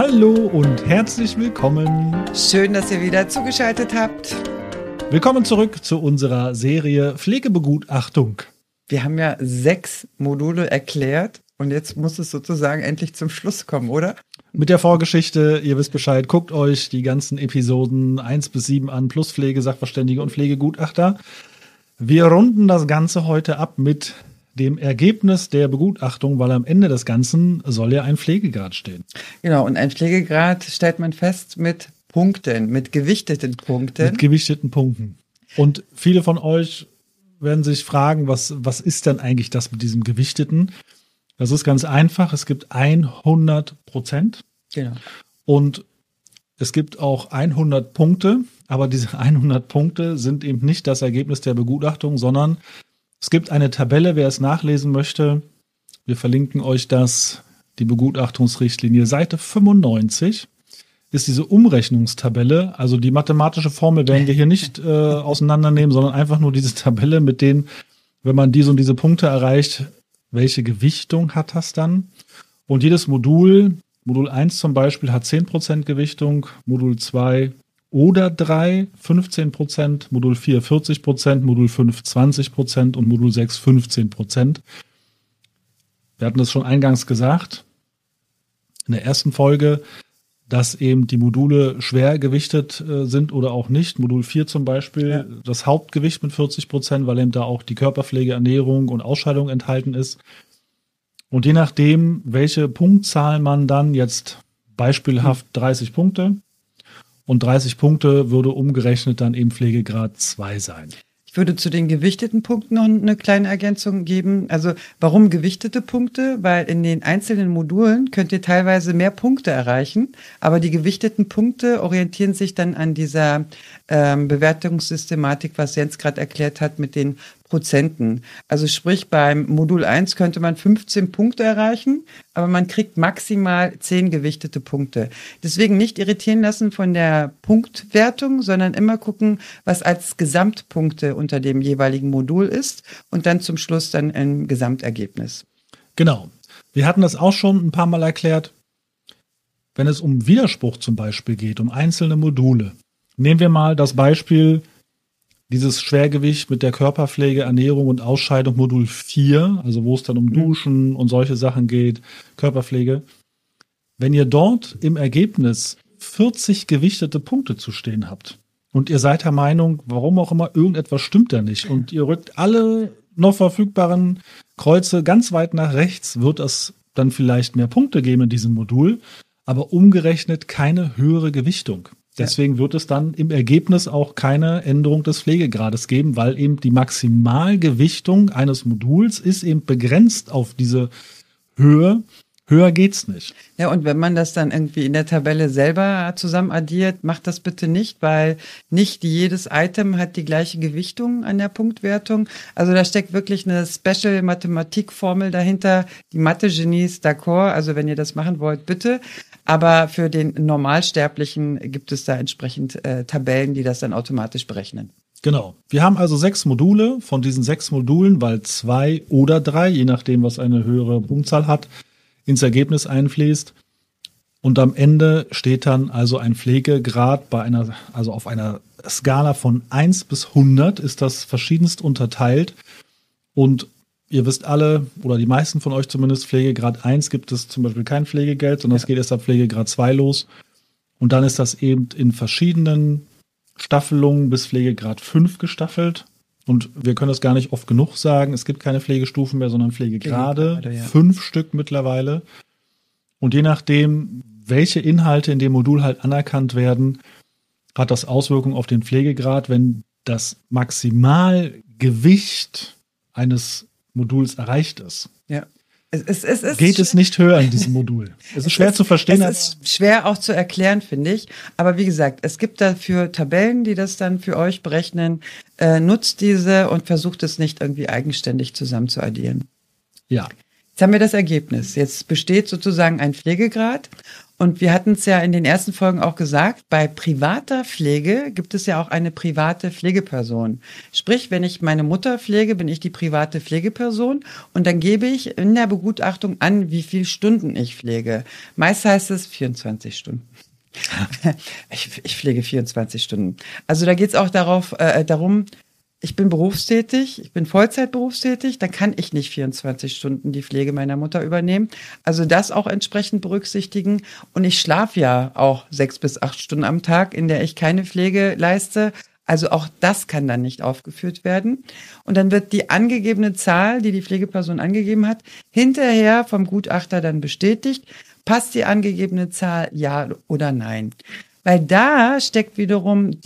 Hallo und herzlich willkommen. Schön, dass ihr wieder zugeschaltet habt. Willkommen zurück zu unserer Serie Pflegebegutachtung. Wir haben ja 6 Module erklärt und jetzt muss es sozusagen endlich zum Schluss kommen, oder? Mit der Vorgeschichte, ihr wisst Bescheid, guckt euch die ganzen Episoden 1 bis 7 an, plus Pflege, Sachverständige und Pflegegutachter. Wir runden das Ganze heute ab mit dem Ergebnis der Begutachtung, weil am Ende des Ganzen soll ja ein Pflegegrad stehen. Genau, und ein Pflegegrad stellt man fest mit Punkten, mit gewichteten Punkten. Mit gewichteten Punkten. Und viele von euch werden sich fragen, was ist denn eigentlich das mit diesem Gewichteten? Das ist ganz einfach. Es gibt 100%. Genau. Und es gibt auch 100 Punkte. Aber diese 100 Punkte sind eben nicht das Ergebnis der Begutachtung, sondern es gibt eine Tabelle, wer es nachlesen möchte. Wir verlinken euch das, die Begutachtungsrichtlinie, Seite 95. Ist diese Umrechnungstabelle, also die mathematische Formel werden wir hier nicht auseinandernehmen, sondern einfach nur diese Tabelle mit denen, wenn man diese und diese Punkte erreicht, welche Gewichtung hat das dann? Und jedes Modul 1 zum Beispiel hat 10% Gewichtung, Modul 2 oder 3 15%, Modul 4 40%, Modul 5 20% und Modul 6 15%. Wir hatten das schon eingangs gesagt, in der ersten Folge, dass eben die Module schwer gewichtet sind oder auch nicht. Modul 4 zum Beispiel, ja, das Hauptgewicht mit 40%, weil eben da auch die Körperpflege, Ernährung und Ausscheidung enthalten ist. Und je nachdem, welche Punktzahl man dann jetzt beispielhaft 30 Punkte und 30 Punkte würde umgerechnet dann eben Pflegegrad 2 sein. Ich würde zu den gewichteten Punkten noch eine kleine Ergänzung geben. Also warum gewichtete Punkte? Weil in den einzelnen Modulen könnt ihr teilweise mehr Punkte erreichen, aber die gewichteten Punkte orientieren sich dann an dieser Bewertungssystematik, was Jens gerade erklärt hat mit den Prozenten. Also sprich, beim Modul 1 könnte man 15 Punkte erreichen, aber man kriegt maximal 10 gewichtete Punkte. Deswegen nicht irritieren lassen von der Punktwertung, sondern immer gucken, was als Gesamtpunkte unter dem jeweiligen Modul ist und dann zum Schluss dann ein Gesamtergebnis. Genau. Wir hatten das auch schon ein paar Mal erklärt. Wenn es um Widerspruch zum Beispiel geht, um einzelne Module. Nehmen wir mal das Beispiel dieses Schwergewicht mit der Körperpflege, Ernährung und Ausscheidung Modul 4, also wo es dann um Duschen und solche Sachen geht, Körperpflege. Wenn ihr dort im Ergebnis 40 gewichtete Punkte zu stehen habt und ihr seid der Meinung, warum auch immer, irgendetwas stimmt da nicht und ihr rückt alle noch verfügbaren Kreuze ganz weit nach rechts, wird es dann vielleicht mehr Punkte geben in diesem Modul, aber umgerechnet keine höhere Gewichtung. Deswegen wird es dann im Ergebnis auch keine Änderung des Pflegegrades geben, weil eben die Maximalgewichtung eines Moduls ist eben begrenzt auf diese Höhe. Höher geht's nicht. Ja, und wenn man das dann irgendwie in der Tabelle selber zusammen addiert, macht das bitte nicht, weil nicht jedes Item hat die gleiche Gewichtung an der Punktwertung. Also da steckt wirklich eine Special-Mathematik-Formel dahinter. Die Mathe-Genies, d'accord, also wenn ihr das machen wollt, bitte. Aber für den Normalsterblichen gibt es da entsprechend Tabellen, die das dann automatisch berechnen. Genau. Wir haben also 6 Module. Von diesen 6 Modulen, weil 2 oder 3, je nachdem, was eine höhere Punktzahl hat, ins Ergebnis einfließt. Und am Ende steht dann also ein Pflegegrad auf einer Skala von 1 bis 100 ist das verschiedenst unterteilt. Und ihr wisst alle, oder die meisten von euch zumindest, Pflegegrad 1 gibt es zum Beispiel kein Pflegegeld, sondern es geht erst ab Pflegegrad 2 los. Und dann ist das eben in verschiedenen Staffelungen bis Pflegegrad 5 gestaffelt. Und wir können das gar nicht oft genug sagen, es gibt keine Pflegestufen mehr, sondern Pflegegrade, 5 Stück mittlerweile. Und je nachdem, welche Inhalte in dem Modul halt anerkannt werden, hat das Auswirkungen auf den Pflegegrad. Wenn das Maximalgewicht eines Moduls erreicht ist, ja. Geht es nicht höher in diesem Modul. Es ist schwer zu verstehen. Es ist schwer auch zu erklären, finde ich. Aber wie gesagt, es gibt dafür Tabellen, die das dann für euch berechnen. Nutzt diese und versucht es nicht irgendwie eigenständig zusammen zu addieren. Ja. Jetzt haben wir das Ergebnis. Jetzt besteht sozusagen ein Pflegegrad Und wir hatten es ja in den ersten Folgen auch gesagt, bei privater Pflege gibt es ja auch eine private Pflegeperson. Sprich, wenn ich meine Mutter pflege, bin ich die private Pflegeperson und dann gebe ich in der Begutachtung an, wie viele Stunden ich pflege. Meist heißt es 24 Stunden. Ich pflege 24 Stunden. Also da geht es auch darum, ich bin berufstätig, ich bin Vollzeit berufstätig, dann kann ich nicht 24 Stunden die Pflege meiner Mutter übernehmen. Also das auch entsprechend berücksichtigen. Und ich schlafe ja auch 6 bis 8 Stunden am Tag, in der ich keine Pflege leiste. Also auch das kann dann nicht aufgeführt werden. Und dann wird die angegebene Zahl, die die Pflegeperson angegeben hat, hinterher vom Gutachter dann bestätigt. Passt die angegebene Zahl, ja oder nein? Weil da steckt wiederum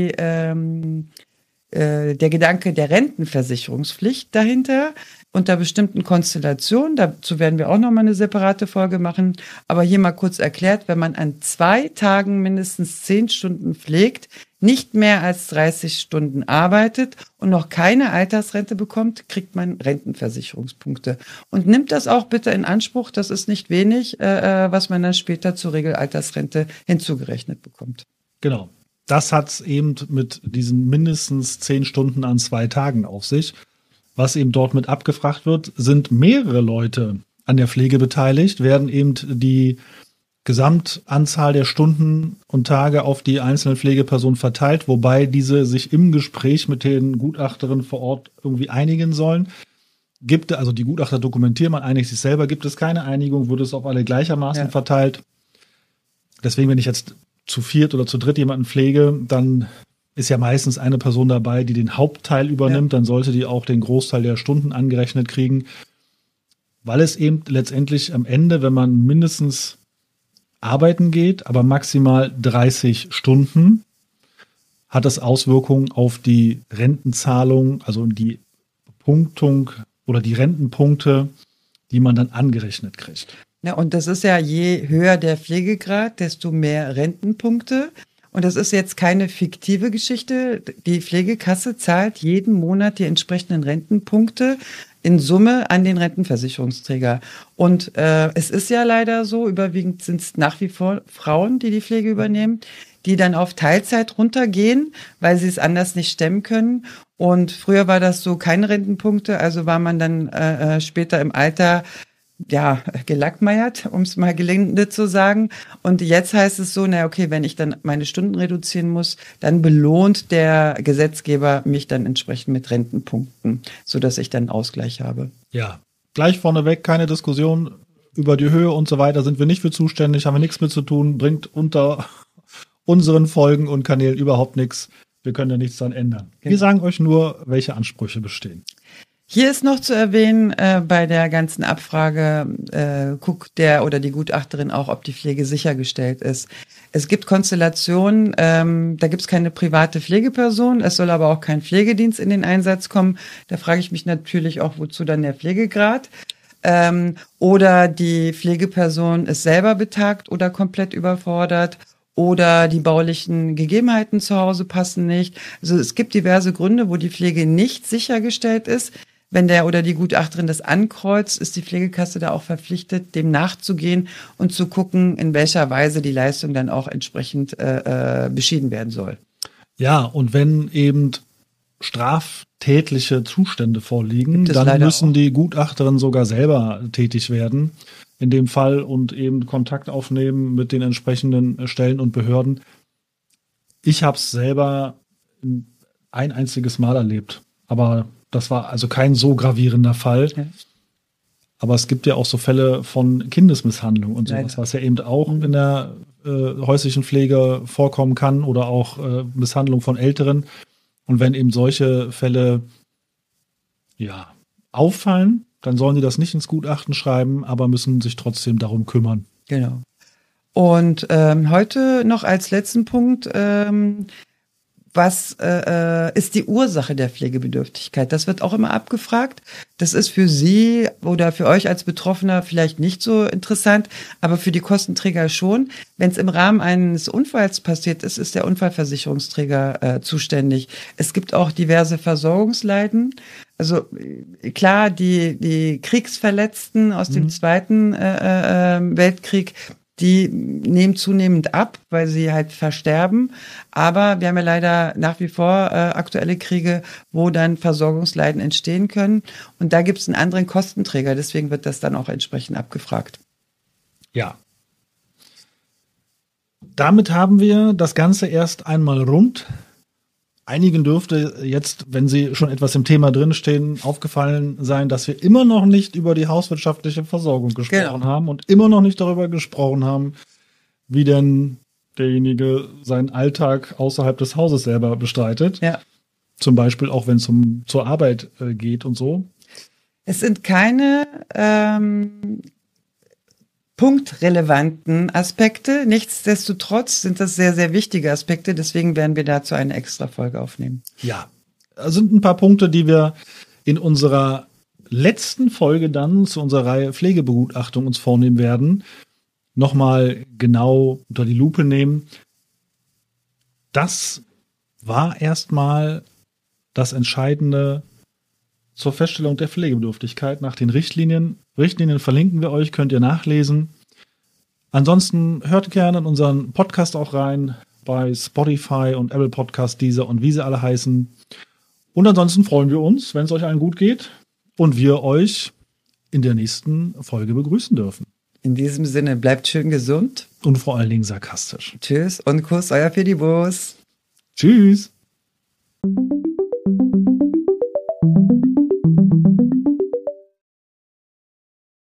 der Gedanke der Rentenversicherungspflicht dahinter unter bestimmten Konstellationen. Dazu werden wir auch nochmal eine separate Folge machen. Aber hier mal kurz erklärt, wenn man an 2 Tagen mindestens 10 Stunden pflegt, nicht mehr als 30 Stunden arbeitet und noch keine Altersrente bekommt, kriegt man Rentenversicherungspunkte. Und nimmt das auch bitte in Anspruch. Das ist nicht wenig, was man dann später zur Regelaltersrente hinzugerechnet bekommt. Genau. Das hat es eben mit diesen mindestens 10 Stunden an 2 Tagen auf sich. Was eben dort mit abgefragt wird, sind mehrere Leute an der Pflege beteiligt, werden eben die Gesamtanzahl der Stunden und Tage auf die einzelne Pflegeperson verteilt, wobei diese sich im Gespräch mit den Gutachterinnen vor Ort irgendwie einigen sollen. Also die Gutachter dokumentieren, man einigt sich selber, gibt es keine Einigung, wird es auf alle gleichermaßen verteilt. Deswegen, wenn ich jetzt zu 4 oder zu 3 jemanden pflege, dann ist ja meistens eine Person dabei, die den Hauptteil übernimmt, dann sollte die auch den Großteil der Stunden angerechnet kriegen, weil es eben letztendlich am Ende, wenn man mindestens arbeiten geht, aber maximal 30 Stunden, hat das Auswirkungen auf die Rentenzahlung, also die Punktung oder die Rentenpunkte, die man dann angerechnet kriegt. Ja, und das ist ja, je höher der Pflegegrad, desto mehr Rentenpunkte. Und das ist jetzt keine fiktive Geschichte. Die Pflegekasse zahlt jeden Monat die entsprechenden Rentenpunkte in Summe an den Rentenversicherungsträger. Und es ist ja leider so, überwiegend sind es nach wie vor Frauen, die die Pflege übernehmen, die dann auf Teilzeit runtergehen, weil sie es anders nicht stemmen können. Und früher war das so, keine Rentenpunkte, also war man dann später im Alter gelackmeiert, um es mal gelinde zu sagen. Und jetzt heißt es so, okay, wenn ich dann meine Stunden reduzieren muss, dann belohnt der Gesetzgeber mich dann entsprechend mit Rentenpunkten, sodass ich dann einen Ausgleich habe. Ja, gleich vorneweg, keine Diskussion über die Höhe und so weiter, sind wir nicht für zuständig, haben wir nichts mit zu tun, bringt unter unseren Folgen und Kanälen überhaupt nichts. Wir können da nichts dran ändern. Genau. Wir sagen euch nur, welche Ansprüche bestehen. Hier ist noch zu erwähnen, bei der ganzen Abfrage guckt der oder die Gutachterin auch, ob die Pflege sichergestellt ist. Es gibt Konstellationen, da gibt es keine private Pflegeperson, es soll aber auch kein Pflegedienst in den Einsatz kommen. Da frage ich mich natürlich auch, wozu dann der Pflegegrad? Oder die Pflegeperson ist selber betagt oder komplett überfordert. Oder die baulichen Gegebenheiten zu Hause passen nicht. Also es gibt diverse Gründe, wo die Pflege nicht sichergestellt ist. Wenn der oder die Gutachterin das ankreuzt, ist die Pflegekasse da auch verpflichtet, dem nachzugehen und zu gucken, in welcher Weise die Leistung dann auch entsprechend beschieden werden soll. Ja, und wenn eben straftätliche Zustände vorliegen, dann müssen die Gutachterinnen sogar selber tätig werden in dem Fall und eben Kontakt aufnehmen mit den entsprechenden Stellen und Behörden. Ich habe es selber ein einziges Mal erlebt, aber das war also kein so gravierender Fall. Ja. Aber es gibt ja auch so Fälle von Kindesmisshandlung und sowas, was ja eben auch in der häuslichen Pflege vorkommen kann oder auch Misshandlung von Älteren. Und wenn eben solche Fälle auffallen, dann sollen die das nicht ins Gutachten schreiben, aber müssen sich trotzdem darum kümmern. Genau. Und heute noch als letzten Punkt, was ist die Ursache der Pflegebedürftigkeit? Das wird auch immer abgefragt. Das ist für Sie oder für euch als Betroffener vielleicht nicht so interessant, aber für die Kostenträger schon. Wenn es im Rahmen eines Unfalls passiert ist, ist der Unfallversicherungsträger zuständig. Es gibt auch diverse Versorgungsleiden. Also klar, die Kriegsverletzten aus dem Zweiten Weltkrieg, die nehmen zunehmend ab, weil sie halt versterben. Aber wir haben ja leider nach wie vor aktuelle Kriege, wo dann Versorgungsleiden entstehen können. Und da gibt es einen anderen Kostenträger. Deswegen wird das dann auch entsprechend abgefragt. Ja. Damit haben wir das Ganze erst einmal rund. Einigen dürfte jetzt, wenn sie schon etwas im Thema drinstehen, aufgefallen sein, dass wir immer noch nicht über die hauswirtschaftliche Versorgung gesprochen haben und immer noch nicht darüber gesprochen haben, wie denn derjenige seinen Alltag außerhalb des Hauses selber bestreitet. Ja. Zum Beispiel auch, wenn es zur Arbeit geht und so. Es sind keine punktrelevanten Aspekte. Nichtsdestotrotz sind das sehr, sehr wichtige Aspekte. Deswegen werden wir dazu eine extra Folge aufnehmen. Ja, es sind ein paar Punkte, die wir in unserer letzten Folge dann zu unserer Reihe Pflegebegutachtung uns vornehmen werden. Nochmal genau unter die Lupe nehmen. Das war erstmal das Entscheidende zur Feststellung der Pflegebedürftigkeit nach den Richtlinien. Richtlinien verlinken wir euch, könnt ihr nachlesen. Ansonsten hört gerne in unseren Podcast auch rein, bei Spotify und Apple Podcast, Deezer und wie sie alle heißen. Und ansonsten freuen wir uns, wenn es euch allen gut geht und wir euch in der nächsten Folge begrüßen dürfen. In diesem Sinne, bleibt schön gesund. Und vor allen Dingen sarkastisch. Tschüss und Kuss, euer Fidibus. Tschüss.